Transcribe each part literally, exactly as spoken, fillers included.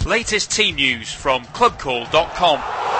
Latest team news from club call dot com.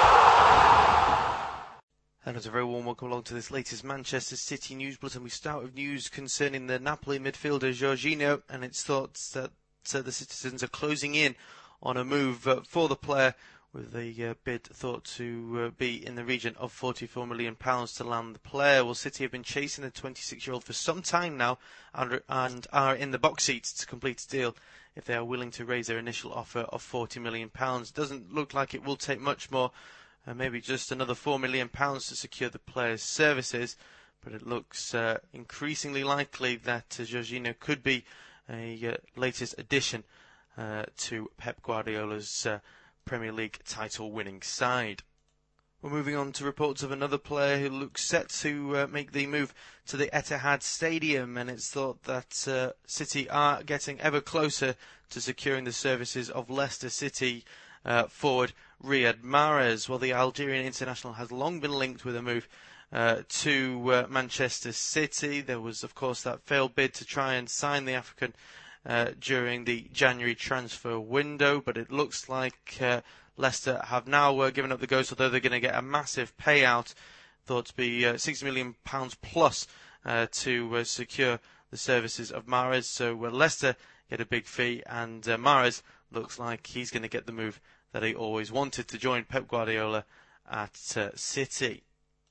Hello, a very warm welcome along to this latest Manchester City news bulletin. We start with news concerning the Napoli midfielder Jorginho, and it's thought that uh, the citizens are closing in on a move uh, for the player, with a uh, bid thought to uh, be in the region of forty-four million pounds to land the player. Well, City have been chasing the twenty-six-year-old for some time now and, and are in the box seats to complete a deal if they are willing to raise their initial offer of forty million pounds. Doesn't look like it will take much more. Uh, maybe just another four million pounds to secure the player's services, but it looks uh, increasingly likely that uh, Jorginho could be a uh, latest addition uh, to Pep Guardiola's uh, Premier League title-winning side. We're moving on to reports of another player who looks set to uh, make the move to the Etihad Stadium, and it's thought that uh, City are getting ever closer to securing the services of Leicester City Uh, forward Riyad Mahrez. Well, the Algerian international has long been linked with a move uh, to uh, Manchester City. There was, of course, that failed bid to try and sign the African uh, during the January transfer window, but it looks like uh, Leicester have now uh, given up the ghost, although they're going to get a massive payout, thought to be uh, six million pounds plus uh, to uh, secure the services of Mahrez. So uh, Leicester get a big fee, and uh, Mahrez looks like he's going to get the move that he always wanted, to join Pep Guardiola at uh, City.